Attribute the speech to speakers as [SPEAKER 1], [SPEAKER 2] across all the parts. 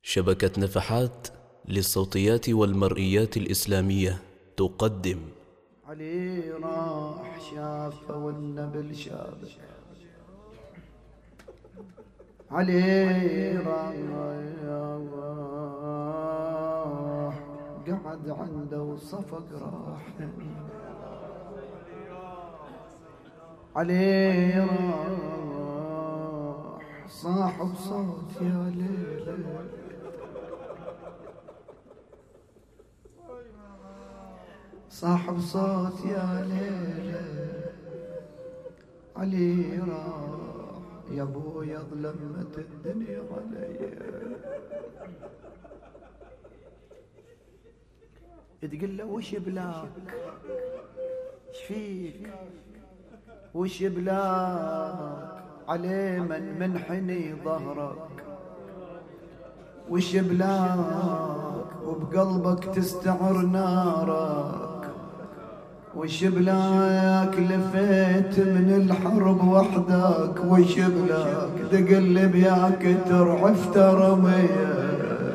[SPEAKER 1] شبكة نفحات للصوتيات والمرئيات الإسلامية تقدم
[SPEAKER 2] علي راح شافه والنبل شافه، علي راح قعد عنده وصفق راح، علي راح صاحب صوت يا ليل، صاحب صوت يا ليلة، علي راح يا ابويا ظلمت الدنيا علي، تقول له وش بلاك شفيك وش بلاك علي من منحني ظهرك، وش بلاك وبقلبك تستعر نارك، وش بلاك لفيت من الحرب وحدك، وش بلاك تقلب ياك ترعف ترميه.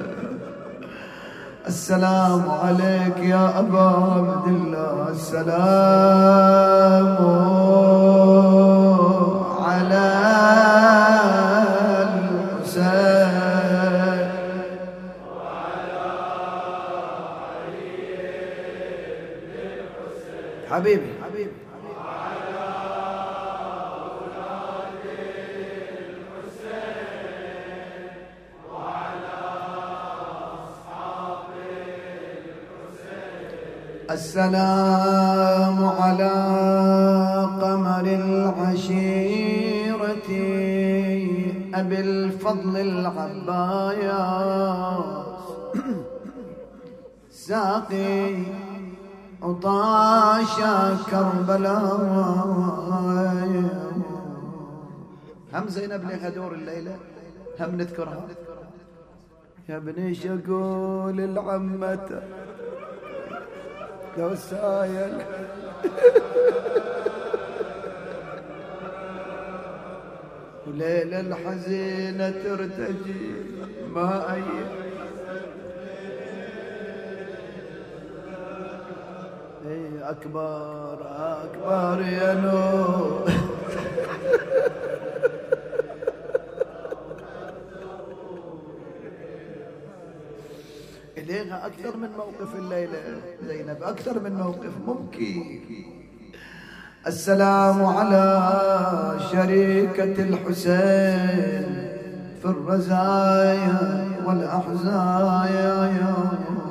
[SPEAKER 2] السلام عليك يا أبا عبد الله، السلام على الحسين وعلى علي بن الحسين حبيبي وعلى أولاد الحسين وعلى أصحاب الحسين. السلام على قمر العشيرة أبي الفضل العباس، ساقي عطاشا كربلاء. هم زينب لي هدور الليلة هم نذكرها يا ابني شقول العمة لو سايل وليلة الحزينة ترتجي ما أي أكبر أكبر يا نور إليها أكثر من موقف الليلة زينب، أكثر من موقف ممكن. السلام على شريكة الحسين في الرزايا والأحزايا،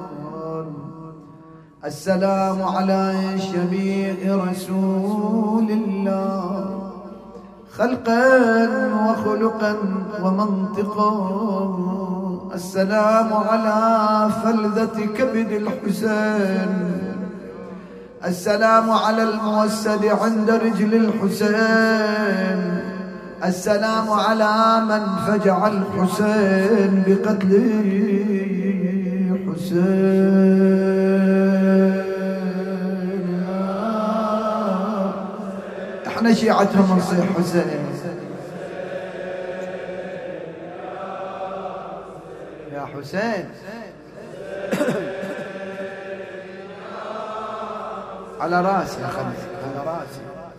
[SPEAKER 2] السلام على شبيه رسول الله خلقا وخلقا ومنطقا، السلام على فلذة كبد الحسين، السلام على الموسد عند رجل الحسين، السلام على من فجع الحسين بقتل حسين. احنا شيعتهم نصيح حسين يا حسين على راسي يا خليل على راسي.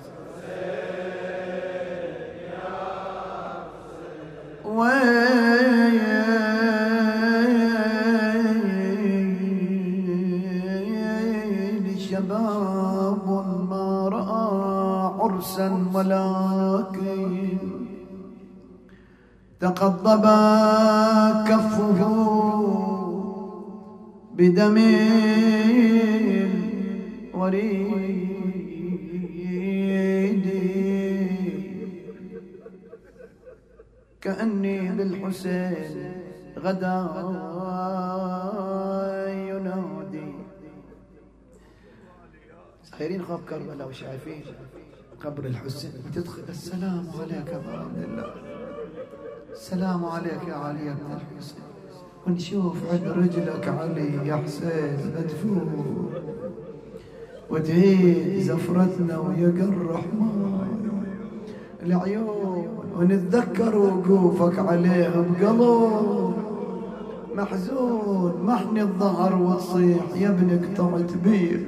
[SPEAKER 2] وين شباب ما رأى عرسا ولكن تقضب كفه بدم وريدي، كأني بالحسين غدا ينادي. خيرين خوف كربلاء وشايفين قبر الحسين تدخل. السلام عليك يا عبد الله، السلام عليك يا علي بن الحسين، ونشوف عند رجلك علي يا حسين مدفون، وتعيد زفرتنا ويقى الرحمن العيون، ونتذكر وقوفك عليه بقلب محزون محني الظهر وصيح يا ابنك طعت بير.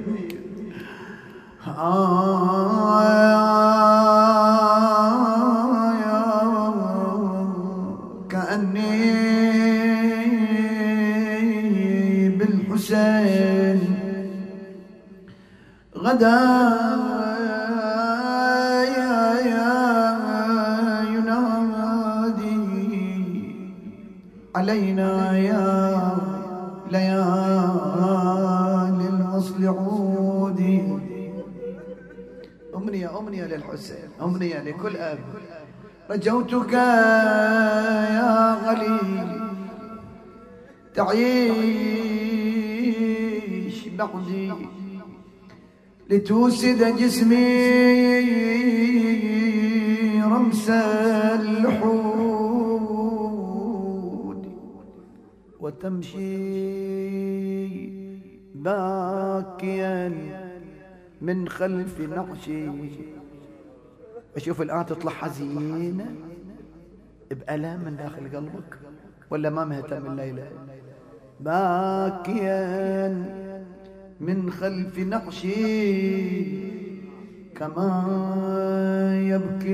[SPEAKER 2] كأني بالحسين غدا ينادي علينا يا ليالي الوصل عودي. أمنية للحسين، أمنية لكل أب. رجوتك يا غليل تعيش بعدي لتوسد جسمي رمس اللحود وتمشي باكيا من خلف نعشي. أشوف الآن تطلع حزينة بألم من داخل قلبك ولا ما مهتم الليلة؟ باكيا من خلف نعشي كما يبكي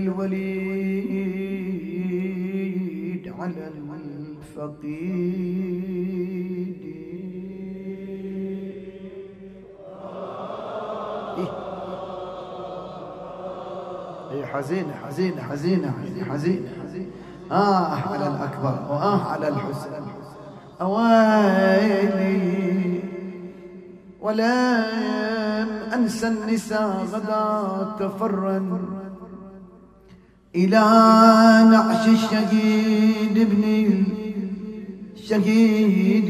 [SPEAKER 2] الوليد على الفقيد. حزينة حزينة حزينة حزينة. على الأكبر على الحسين أويلي. ولم أنسى النساء غدا تفرن إلى نعش الشهيد ابن الشهيد.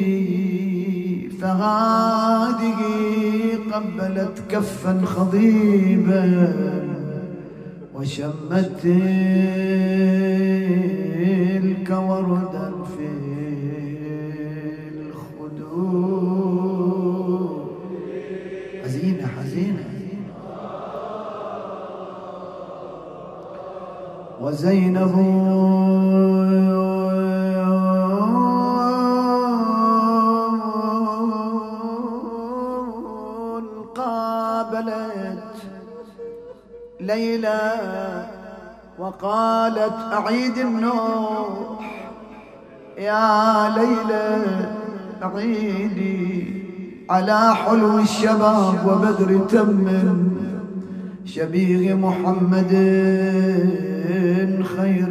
[SPEAKER 2] فهذه قبلت كفا خضيبا وشمت تلك وردا في الخدود. حزينة حزينة. وزينب قابلت ليلى وقالت أعيد النوح يا ليلى أعيدي على حلو الشباب وبدر تم شبيه محمد خير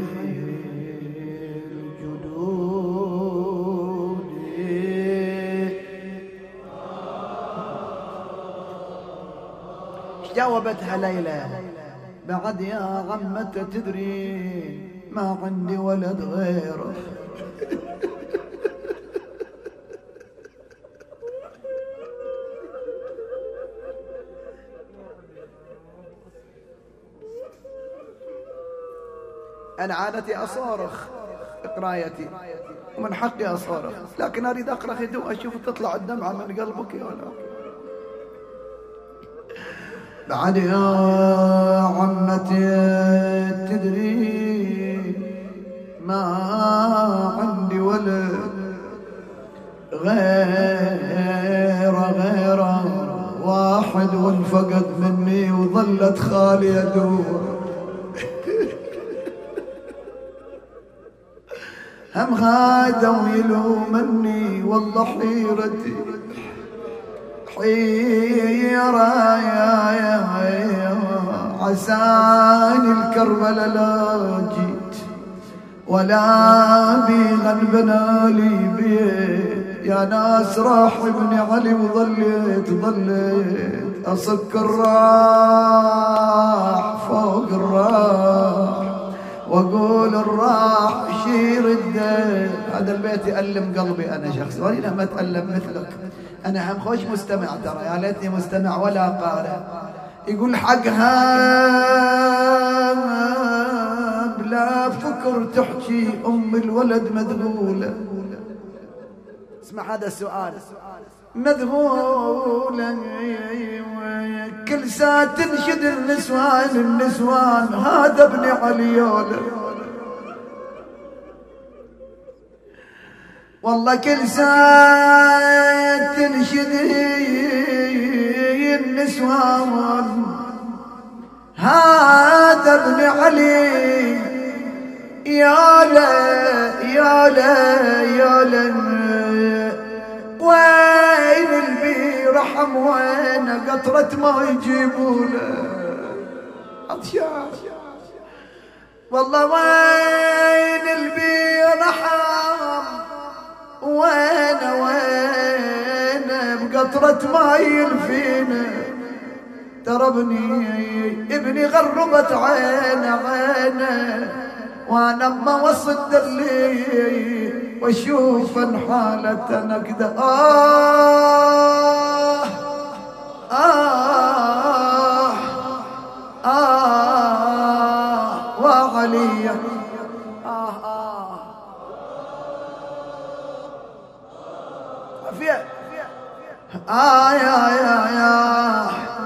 [SPEAKER 2] الجدود. جاوبتها ليلى بعد يا عمة تدري ما عندي ولد غيره. أنا عادتي أصارخ قرايتي ومن حقي أصارخ، لكن أريد أقرأ هدوء أشوف تطلع الدمعة من قلبك يا ولا. بعد يا عمتي تدري ما عندي ولد غير واحد وانفقد مني وظلت خالي أدور. هم غادوا يلومني والله حيرتي حيرة يا عساني الكربلة لا جيت ولا بيغن بنالي بيت يا ناس راح ابن علي وظليت أصك الراح فوق الراح واقول الراح شير الدين. هذا البيت يألم قلبي انا شخص وانا ما اتألم مثلك. انا هم خوش مستمع ترى، يا ليتني مستمع ولا قارئ. يقول حقها بلا فكر تحكي ام الولد مذهوله. اسمع هذا السؤال، مذهوله كل ساعة تنشد النسوان هذا ابن عليوله. والله كل ساعة تنشدي النسوان هذا ابن علي يا لا يا لا يا لا وين البي رحم وين قطرة ما يجيبوا له عطشان والله وين البي رحم وين بقطرة ماي يلفينا تربني ابني غربت عينه وانا ما وصلت اللي واشوف حالة نكدة وعليا يا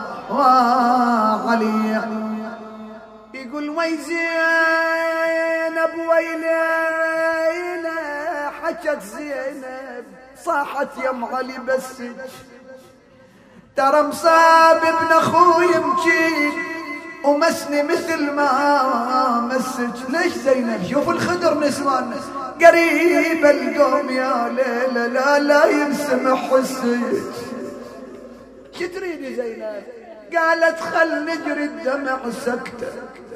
[SPEAKER 2] وعلي يقول ويزينب ويلينا حكت زينب صاحت يم علي بسج ترى مصاب ابن اخوي يمكين ومسني مثل ما مسج. ليش زينب؟ شوف الخدر نسوان قريب القوم يا ليلى لا ينسمح السج. شو تريدي زينب؟ قالت خل نجري الدمع سكتة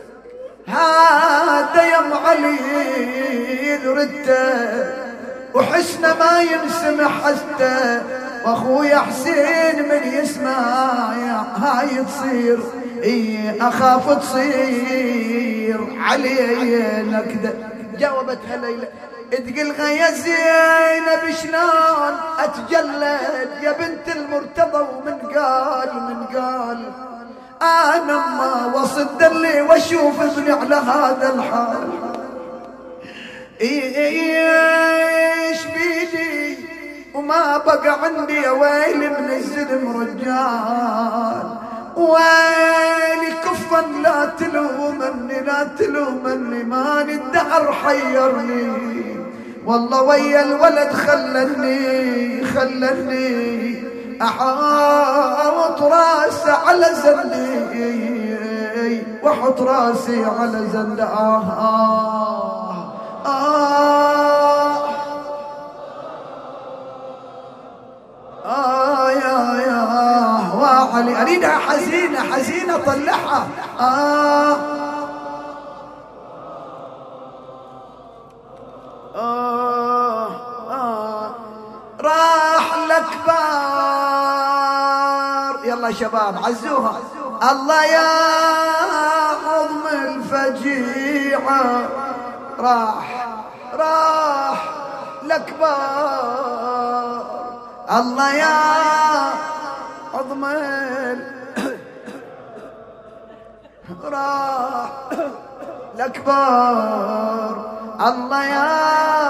[SPEAKER 2] هذا يم علي ذرته وحسنه ما ينسمح حسته واخويا حسين من يسمع هاي تصير اخاف تصير علي نكده. جاوبتها ليلى تقلها يا زينب شلون اتجلد يا بنت المرتضى ومن قال انا ما وصلت لي واشوف ابني على هذا الحال. ايش بيدي وما بقى عندي يا ويلي من الزلم رجال ويلي كفا لا تلومني ماني الدهر حيرني والله ويا الولد خلني احاوط راسي على زلي واحط راسي على زلي يا وعلي اريدها حزينه طلعها راح الأكبر يلا شباب عزوها الله يا عظم الفجيعة راح الأكبر الله يا عظم راح الأكبر الله يا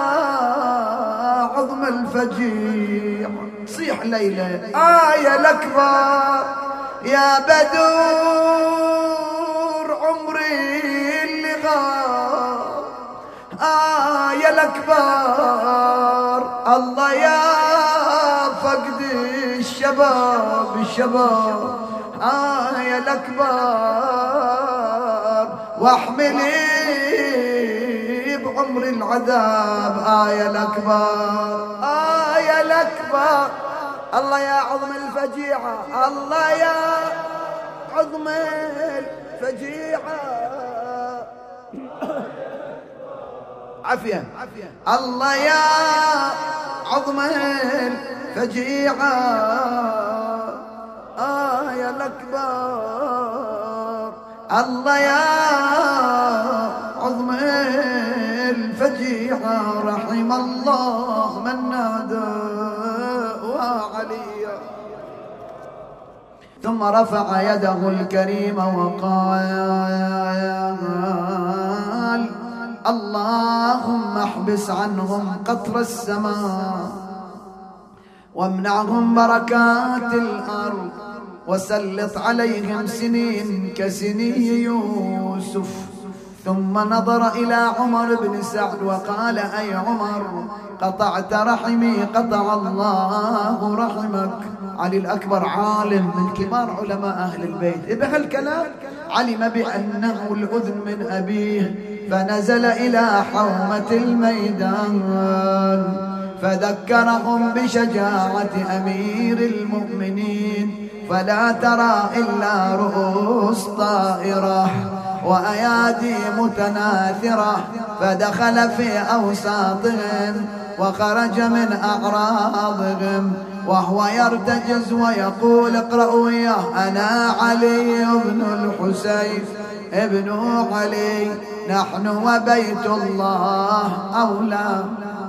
[SPEAKER 2] عظم الفجيع. صيح ليلى يا الأكبر يا بدور عمري اللي غاب يا الأكبر الله يا فقد الشباب يا الأكبر واحملي بعمر العذاب يا الأكبر يا الأكبر الله يا عظم الفجيعة الله يا عظم الفجيعة عافية الله يا عظم الفجيعة يا الأكبر الله يا عظم الفجيعة رحم الله من نادى وعليا. ثم رفع يده الكريمة وقال اللهم احبس عنهم قطر السماء وامنعهم بركات الأرض وسلط عليهم سنين كسني يوسف. ثم نظر إلى عمر بن سعد وقال أي عمر قطعت رحمي قطع الله رحمك. علي الأكبر عالم من كبار علماء أهل البيت، بهالكلام علم بأنه الأذن من أبيه، فنزل إلى حومة الميدان فذكرهم بشجاعة أمير المؤمنين، فلا ترى إلا رؤوس طائرة وأيادي متناثرة، فدخل في أوساطهم وخرج من أعراضهم وهو يرتجز ويقول اقرأوا وياه: أنا علي بن الحسين ابن علي، نحن وبيت الله أولى،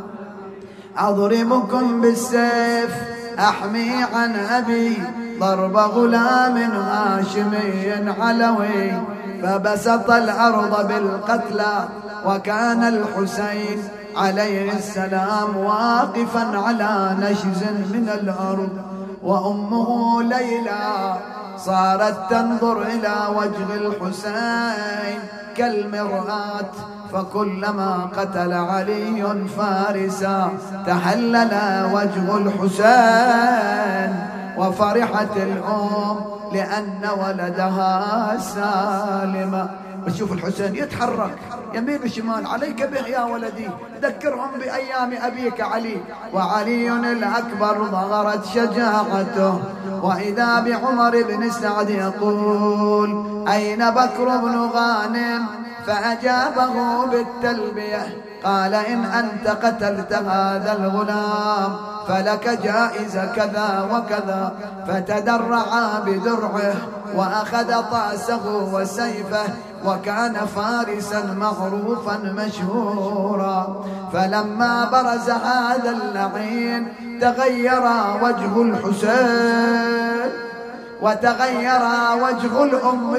[SPEAKER 2] أضربكم بالسيف أحمي عن أبي ضرب غلام هاشمي علوي، فبسط الأرض بالقتلى، وكان الحسين عليه السلام واقفا على نشز من الأرض، وأمه ليلى صارت تنظر إلى وجه الحسين كالمرآة، فكلما قتل علي فارسا تهلل وجه الحسين، وفرحت الأم لأن ولدها سالما. وشوف الحسين يتحرك يمين وشمال: عليك به يا ولدي، ذكرهم بأيام أبيك علي. وعلي الأكبر ظهرت شجاعته، وإذا بعمر بن سعد يقول: أين بكر بن غانم؟ فأجابه بالتلبية، قال: إن أنت قتلت هذا الغلام فلك جائزة كذا وكذا. فتدرع بدرعه وأخذ طاسه وسيفه، وكان فارسا معروفا مشهورا. فلما برز هذا اللعين تغير وجه الحسين وتغير وجه الأم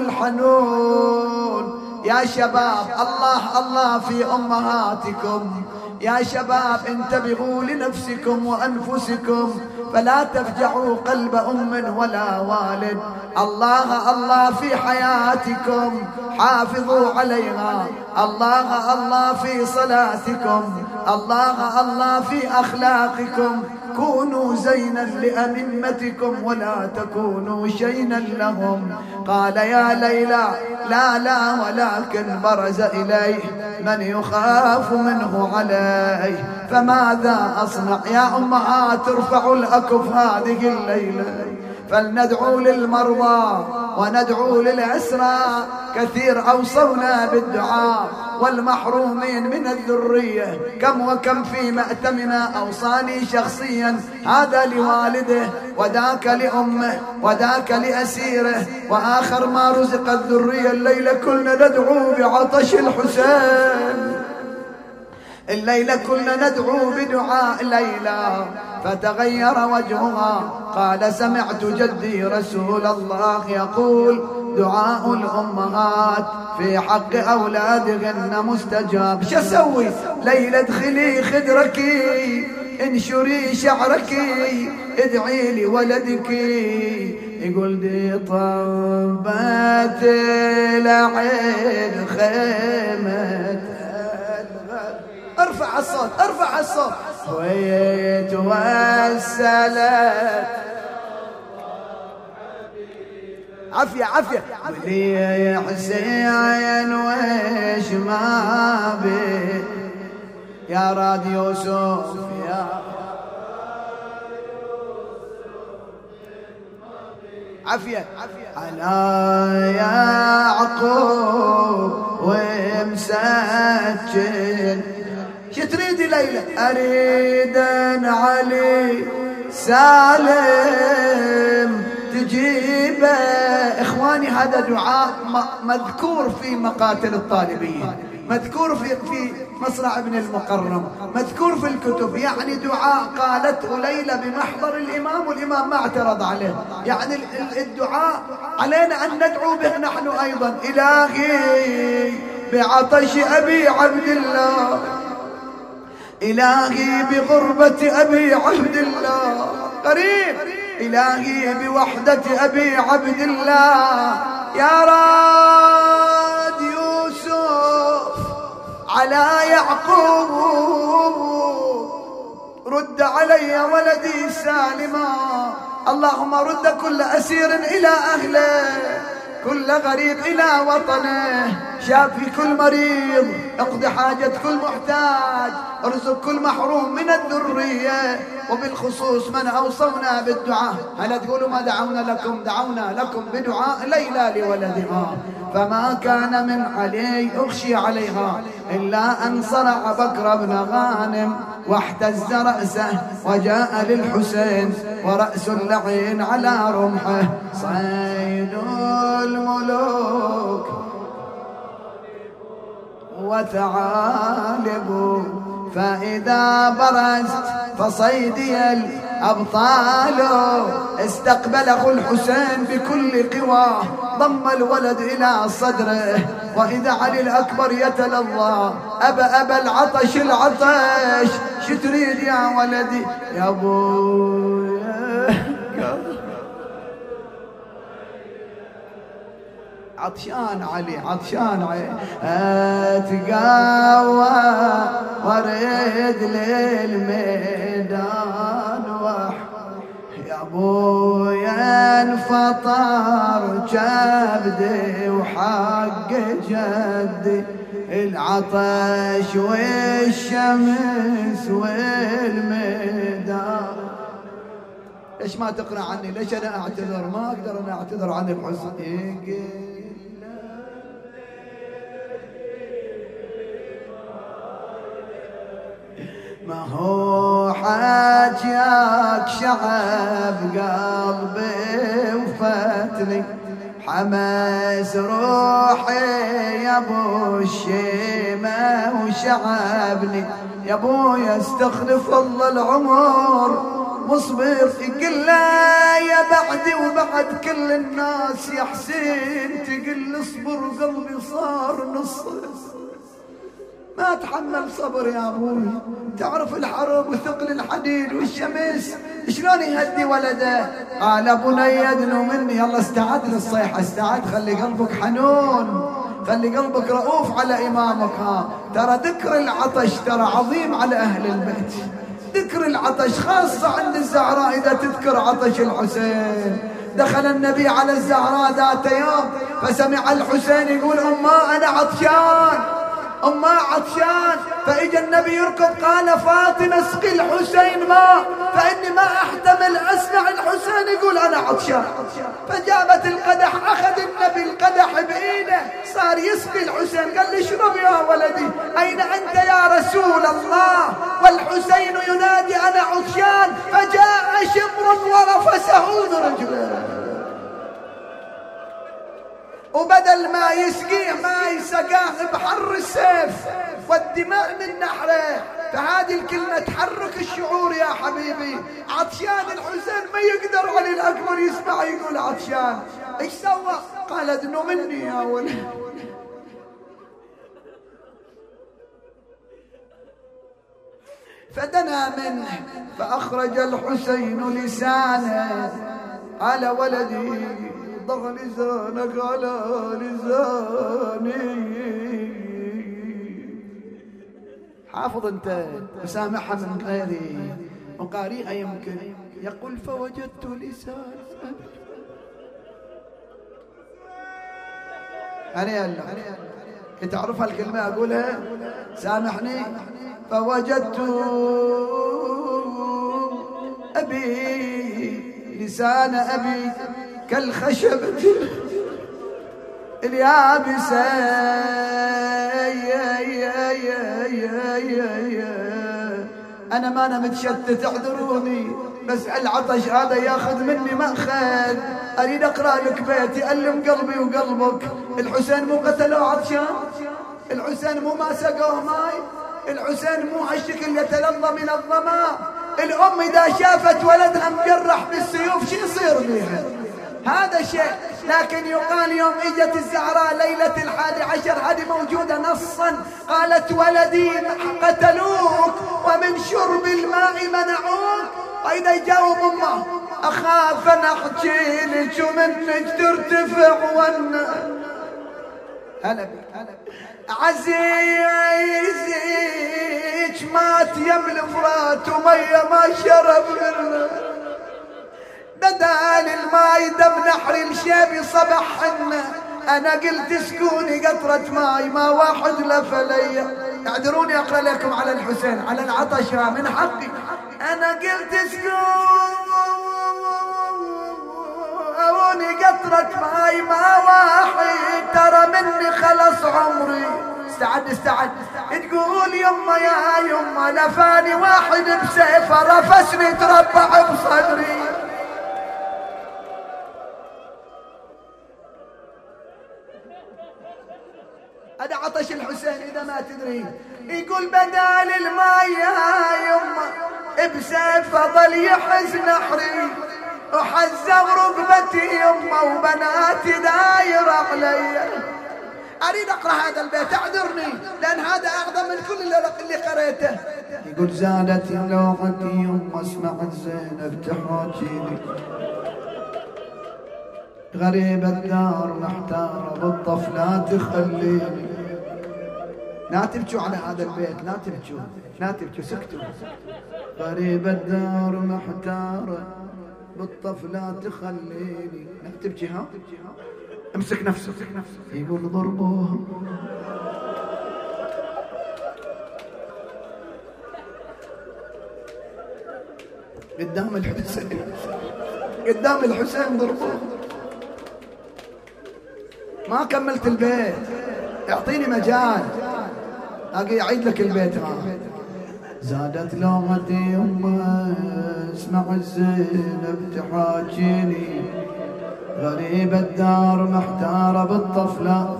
[SPEAKER 2] الحنون. يا شباب، الله الله في أمهاتكم، يا شباب انتبهوا لنفسكم وأنفسكم، فلا تفجعوا قلب أم ولا والد. الله الله في حياتكم، حافظوا عليها. الله الله في صلاتكم، الله الله في أخلاقكم. كونوا زينا لأئمتكم ولا تكونوا شينا لهم. قال: يا ليلى لا لا، ولكن برز إليه من يخاف منه عليه، فماذا أصنع؟ يا أمهات ارفعوا الأكف هذه الليلة، فلندعو للمرضى وندعو للأسرى. كثير أوصونا بالدعاء، والمحرومين من الذرية كم وكم في مأتمنا أوصاني شخصيا: هذا لوالده، وذاك لأمه، وذاك لأسيره، وآخر ما رزق الذرية. الليلة كلنا ندعو بعطش الحسين، الليلة كلنا ندعو بدعاء ليلى. فتغير وجهها، قال: سمعت جدي رسول الله يقول: دعاء الأمهات في حق أولادهن مستجاب. شو أسوي؟ ليلى ادخلي خدرك، انشري شعرك، ادعي لولدك. يقول: دي طبت العين خيمة. ارفع الصوت، ارفع الصوت. ويتوسلت عافية عافية ولي يا حسين ويش ما بي يا راد يوسف يا عافية على يعقوب ومسجل. شو تريدي ليلى؟ أريد أن علي سالم تجيبه. إخواني هذا دعاء مذكور في مقاتل الطالبين، مذكور في مصرع ابن المقرم، مذكور في الكتب. يعني دعاء قالته ليلى بمحضر الإمام، والإمام ما اعترض عليه. يعني الدعاء علينا أن ندعو به نحن أيضا. إلهي بعطش أبي عبد الله، إلهي بغربة أبي عبد الله قريب، إلهي بوحدة أبي عبد الله. يا راد يوسف على يعقوب رد علي ولدي سالما، اللهم رد كل أسير إلى أهله، كل غريب إلى وطنه، شافي كل مريض، اقضي حاجة كل محتاج، ارزق كل محروم من الذرية، وبالخصوص من أوصونا بالدعاء. هل تقولوا ما دعونا لكم؟ دعونا لكم بدعاء ليلى لولدها، فما كان من علي أخشي عليها إلا أن صرع بكر بن غانم واحتز رأسه، وجاء للحسين ورأس اللعين على رمحه. صيد الملوك وثعالب، فإذا برزت فصيدي الأبطال. استقبل أخو الحسين بكل قواه، ضم الولد إلى صدره، وإذا علي الأكبر يتلظى، أبا العطش العطش، شو تريد يا ولدي يا أبوي؟ عطشان علي، عطشان علي، اتقوى وارد للميدان يا ابويا انفطر كبدي وحق جدي، العطش والشمس والميدان. ليش ما تقرأ عني؟ ليش انا اعتذر؟ ما اقدر انا اعتذر عن الحسين. ما هو حاجيك شعب قلبي وفتني، حماس روحي يا ابو الشيمة وشعبني، يا ابويا استخلف الله العمر مصبر، يقول لا يا بعدي وبعد كل الناس يا حسين، تقل اصبر قلبي صار نص، ما اتحمل صبر يا ابوي. تعرف الحرب وثقل الحديد والشمس شلون يهدي ولده؟ قال بني ادنو مني، يلا استعد للصيحه، استعد، خلي قلبك حنون، خلي قلبك رؤوف على امامك. ترى ذكر العطش ترى عظيم على اهل البيت، ذكر العطش خاصه عند الزهراء. اذا تذكر عطش الحسين، دخل النبي على الزهراء ذات يوم فسمع الحسين يقول أمه أنا عطشان، أمه عطشان، فإجا النبي يركض قال فاطمة اسقي الحسين ماء، فإني ما أحتمل أسمع الحسين يقول أنا عطشان. فجابت القدح، أخذ النبي القدح بإيده صار يسقي الحسين، قال لي اشرب يا ولدي، أين أنت يا رسول الله؟ والحسين ينادي أنا عطشان، فجاء شبر ورفسه برجله، وبدل ما يسقيه ما يسقاه بحر السيف والدماء من نحره. فهذه الكلمة تحرك الشعور يا حبيبي. عطشان الحسين ما يقدر علي الأكبر يسمع يقول عطشان، ايش سوى؟ قال ادنو مني يا ولد. فدنا منه فأخرج الحسين لسانه، على ولدي ضغ لسانك على لساني. حافظ انت وسامعها من غيري وقارئها يمكن. يقول فوجدت لسان أنا تعرف هالكلمة أقولها؟ سامحني. فوجدت أبي لسان أبي كالخشبة اليابسة، أنا ما أنا متشتت اعذروني، بس العطش هذا ياخذ مني مأخذ، أريد أقرأ لك بيت يألم قلبي وقلبك. الحسين مو قتلوه عطشان، الحسين مو ما سقوه ماي، الحسين مو هالشكل يتلظى من الظماء. الأم إذا شافت ولدها مجرح بالسيوف شو يصير بيها؟ هذا شيء. لكن يقال يوم اجت الزهراء ليلة 11، هذه موجودة نصا، قالت ولدي قتلوك ومن شرب الماء منعوك. وإذا يجاوب أمه أخاف أن أحكي لك ومنك ترتفع هلا عزيزك مات يم الفرات ومية ما شرب منه، بدال الماي دم نحر الشيب صبح حنه. انا قلت اسكوني قطرة ماي ما واحد لفلي. اعذروني اقرا لكم على الحسين على العطش من حقي. انا قلت اسكوني قطرة ماي ما واحد، ترى مني خلص عمري. استعد تقول يما يا يما لفاني واحد بسيفه رفسني تربع بصدري. هذا عطش الحسين إذا ما تدري. يقول بدال الماء يا يما بسيفه ظل يحز نحري، وحزق رقبتي يما وبناتي داير علي. أريد أقرأ هذا البيت اعذرني لأن هذا أعظم من كل اللي قريته. يقول زادت لوحتي يما اسمعت زينب تحاكيني، غريب الدار محتارة بالطف لا تخليني. لا تبكوا على هذا البيت، لا تبكوا سكتوا. غريب الدار محتارة بالطف لا تخليني. لا تبكي ها، امسك نفسك. يقول ضربوها قدام الحسين ضربوها. ما كملت البيت، اعطيني مجال اجي اعيد لك البيت. زادت لومتي يما اسمع زينب تحاكيني، غريب الدار محتارة بالطفلة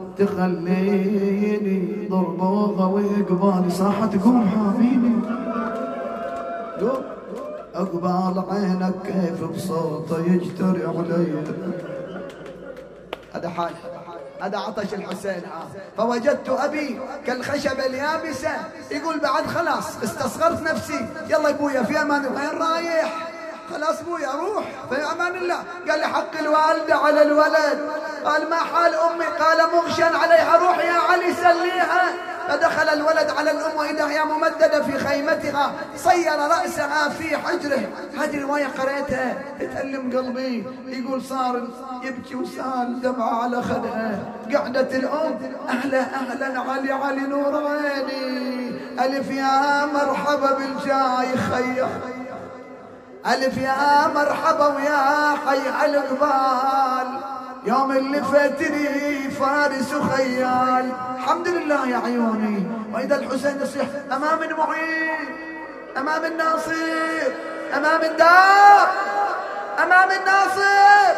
[SPEAKER 2] تخليني. ضربوها وقبالي صاحت قوم حاميني، قوم اقبال عينك كيف بصوته يجتري علي. هذا حال، هذا عطش الحسين. فوجدت أبي كالخشبة اليابسة. يقول بعد خلاص استصغرت نفسي. يلا يا ابويا في امان الله. وين رايح؟ خلاص ابويا روح في امان الله. قال لي حق الوالدة على الولد. قال ما حال امي؟ قال مغشى عليها، روح يا علي سليها. فدخل الولد على الام واذا هي ممدده في خيمتها، صير راسها في حجره. هذه روايه قريتها تألم قلبي. يقول صار يبكي وسال دمعه على خدها. قعدت الام اهلا علي نور عيني، الف يا مرحبا بالجاي خير، الف يا مرحبا ويا حي القبال، يوم اللي فاتني فارس وخيال. الحمد لله يا عيوني. واذا الحسين يصيح امام المعين، امام الناصر، امام الدار، امام الناصر،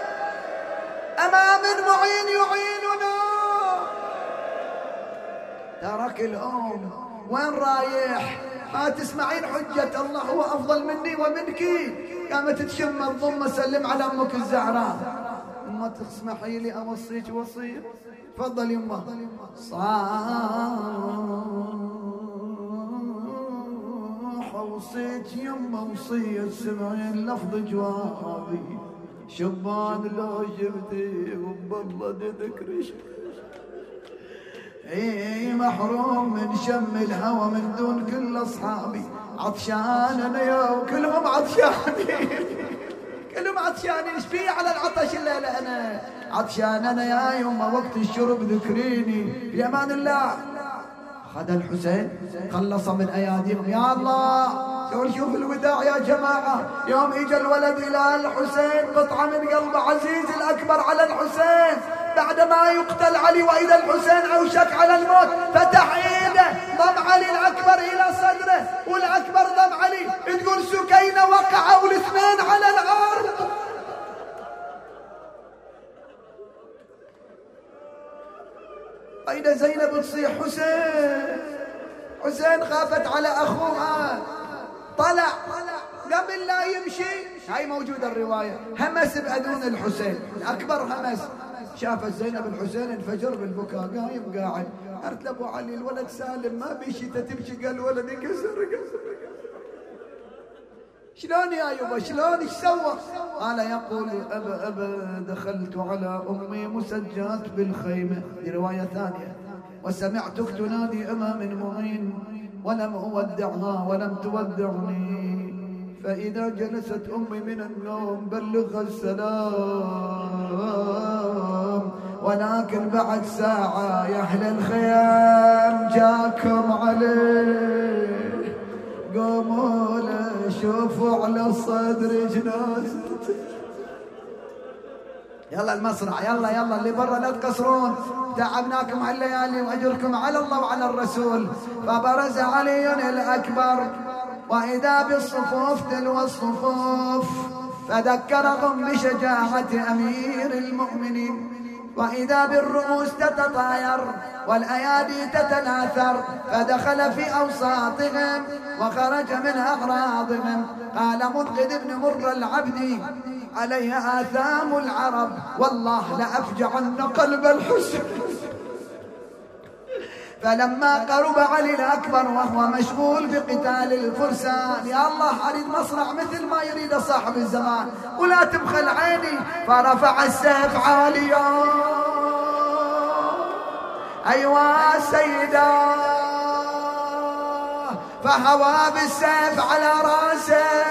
[SPEAKER 2] امام المعين يعيننا. ترك الام وين رايح؟ ما تسمعين حجة الله هو افضل مني ومنك. قامت تشم الضم سلم على امك الزهراء. ما تسمحي لي اوصيك وصيه؟ تفضل يمه. صاح اوصيك يمه وصيه سمعين لفظ جوابي. شبان لو جبتي وبالله ذكرش، اي محروم من شم الهوى من دون كل اصحابي. عطشان انا يا وكلهم عطشانين، كلهم عطشانين. ايش في على العطش الليله؟ انا عطشان انا يا يما وقت الشرب ذكريني. في امان الله. اخذ الحسين خلص من اياديهم. يا الله شوف الوداع يا جماعه. يوم اجى الولد الى الحسين قطعه من قلب عزيز الاكبر على الحسين بعد ما يقتل علي. واذا الحسين اوشك على الموت فتح ايده ضم علي الاكبر الى صدره والاكبر ضم علي. تقول سكينه وقعوا الاثنين على الارض. اين زينب تصيح حسين خافت على اخوها. طلع قبل لا يمشي، هاي موجوده الروايه، همس باذون الحسين. الاكبر همس. شافت زينب الحسين انفجر بالبكاء قايم قاعد. قالت لابو علي الولد سالم ما بيشي تبكي. قال الولد يكسر. شلون يا يبا شلون ايش سوى؟ قال يقول أبا دخلت على أمي مسجات بالخيمة. دي رواية ثانية. وسمعتك تنادي أمام معين ولم أودعها ولم تودعني، فإذا جلست أمي من النوم بلغها السلام، ولكن بعد ساعة يا أهل الخيام جاكم عليه، قوموا له شوفوا على الصدر جنازته. يلا المسرح، يلا يلا اللي برا لا تقصرون، تعبناكم هالليالي واجركم على الله وعلى الرسول. فبرز علي الأكبر وإذا بالصفوف تلو الصفوف، فذكرهم بشجاعة أمير المؤمنين، وإذا بالرؤوس تتطاير والأيادي تتناثر، فدخل في أوساطهم وخرج من أغراضهم. قال منقذ بن مر العبدي عليه آثام العرب، والله لأفجعن قلب الحسن. فلما قرب علي الأكبر وهو مشغول بقتال الفرسان، يا الله أريد مصرع مثل ما يريد صاحب الزمان ولا تبخل عيني، فرفع السيف عاليا، أيوا سيدا، فهوى بالسيف على راسه،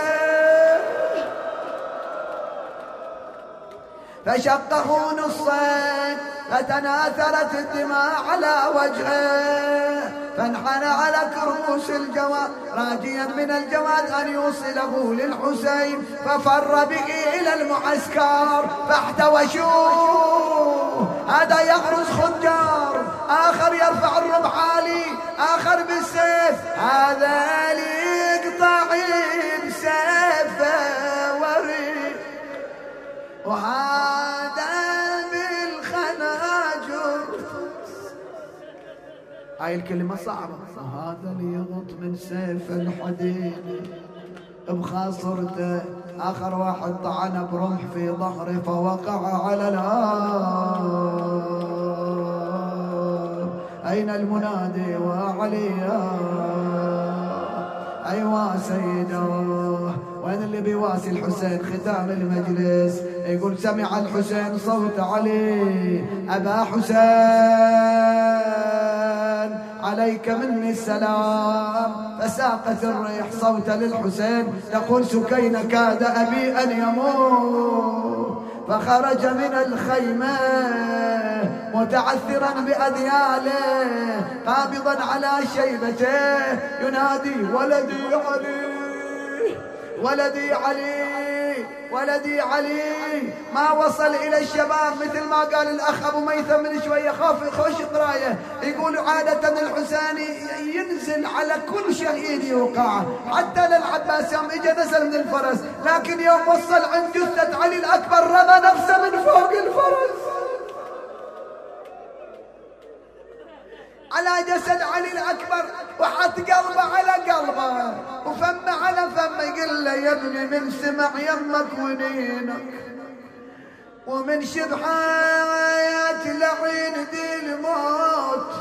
[SPEAKER 2] فشقه نصين، فتناثرت الدماء على وجهه، فانحنى على كرموس الجواد راجيا من الجواد أن يوصله للحسين، ففر به إلى المعسكر فاحتوشوه. هذا يغرز خنجر، آخر يرفع الرمح عالي، آخر بالسيف، هذا ليقطع بسيفه وريد، وهذا بالخناجر. هاي الكلمة صعبة. وهذا ليغط من سيف الحديد بخاصرته، آخر واحد طعن برمح في ظهره فوقع على الأرض. أين المنادي وعليا، أيوا سيدا، وين اللي بيواسي الحسين ختام المجلس؟ يقول سمع الحسين صوت علي، أبا حسين عليك مني السلام. فساقت الريح صوت للحسين تقول سكينة كاد أبي أن يموت، فخرج من الخيمة متعثرا بأذياله قابضا على شيبته ينادي ولدي علي، ولدي علي، ولدي علي. ما وصل إلى الشباب مثل ما قال الأخ أبو ميثم من شوية، خوش قراية، يقول عادة الحسيني ينزل على كل شهيد يوقع، حتى للعباس يوم إجا نزل من الفرس، لكن يوم وصل عند جثة علي الأكبر رمى نفسه من فوق الفرس على جسد علي الأكبر، وحط قلبه على قلبه وفمه على فمه، يقول له يا ابني من سمع يمك ونينك ومن شبحات لعين ذي الموت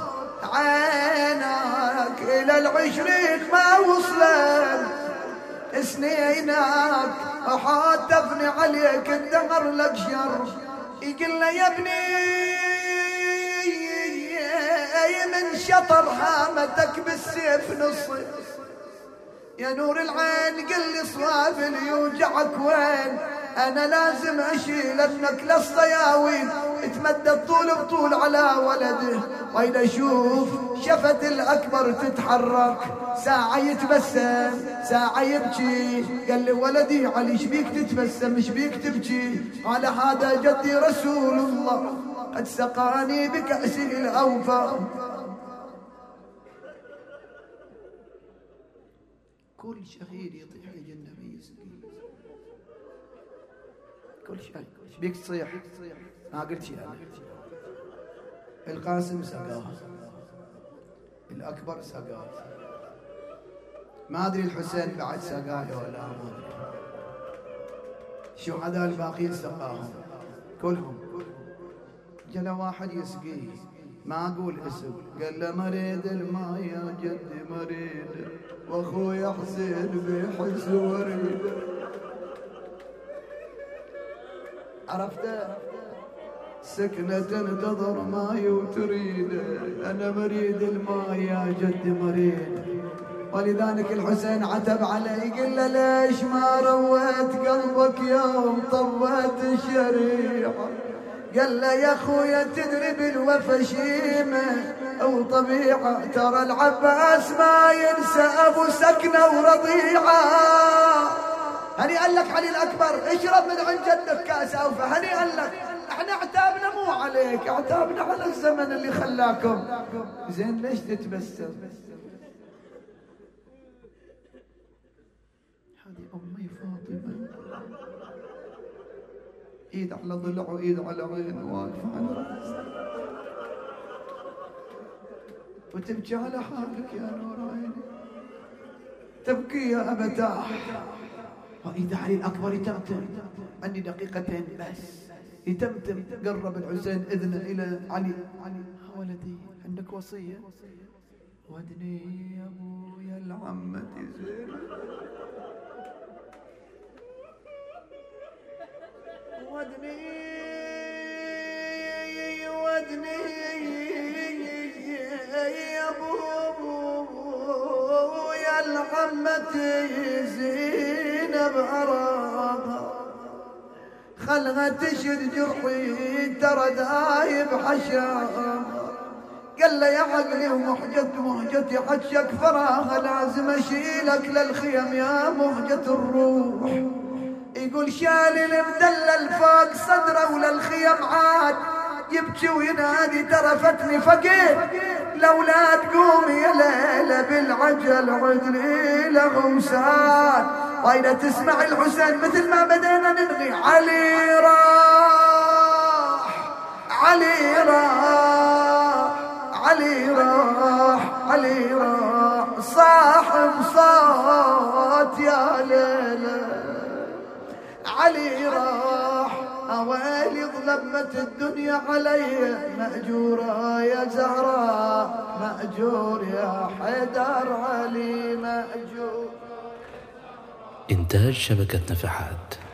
[SPEAKER 2] عينك إلى العشرين ما وصلت سنينك، وحاتفني عليك الدهر لك شر. يقول له يا ابني من شطر هامتك بالسيف نصي، يا نور العين قل لي صواب اللي يوجعك وين، انا لازم اشيل ابنك للصياوين، تمدد طول بطول على ولده، واذا اشوف شفت الاكبر تتحرك، ساعة يتبسم ساعة يبكي. قال لي ولدي علي ايش بيك تتبسم ايش بيك تبكي؟ قال هذا جدي رسول الله قد سقاني بكأسه الأوفى. كل شهيد يطيح يجي النبي يسقيه، كل شهيد. ايش بيك تصيح؟ ما قلت شيء أنا. القاسم سقاه، الأكبر سقاه، ما أدري الحسين بعد سقاه ولا ما أدري. الشهداء الباقيين سقاهم كلهم. جلا واحد يسقيه ما أقول اسم، قال له مريد الماء يا جدي مريد، واخويا حسين بيحس وريد. عرفته؟ سكنة تنتظر ماي وتريد، أنا مريد الماي يا جد مريد. ولذلك الحسين عتب عليه قال له ليش ما رويت قلبك يوم طويت الشريعة؟ قال له يا خويا تدري بالوفا شيمة أو طبيعة، ترى العباس ما ينسى أبو سكنة ورضيعة. هنيئا لك علي الأكبر، اشرب من عند جدك كاس أوفى، هنيئا لك. احنا عتابنا مو عليك، عتابنا على الزمن اللي خلاكم. زين ليش تتبسم؟ هذه أمي فاطمة، ايد على ضلع وايد على عين واقفة على رأس، وتبكي على حالك يا نور عيني، تبكي يا أبتاه. وإذا علي الأكبر يتمتم، عندي دقيقتين بس يتمتم. قرب الحسين إذنه إلى علي. ولدي عندك وصية؟ ودني يا أبويا لعمتي زينب، ودني يا أبويا لعمتي زينب أراها، خلها تشد جرحي ترى دايب حشاها. قال له يا عقلي ومهجتي حشك فراغ، لازم اشيلك للخيم يا مهجة الروح. يقول شال المدلل فوق صدره وللخيم عاد، يبكي وينادي ترى فتني فقير، لولا تقوم يا ليلة بالعجل عدلي لغمسان. واذا تسمع الحسين مثل ما بدينا ننغي، علي راح علي راح علي راح علي راح، صاحب صوت يا ليلة علي راح. اويلي ظلمت الدنيا علي، مأجورة يا زهراء مأجور يا حيدر علي مأجور.
[SPEAKER 1] إنتاج شبكة نفحات.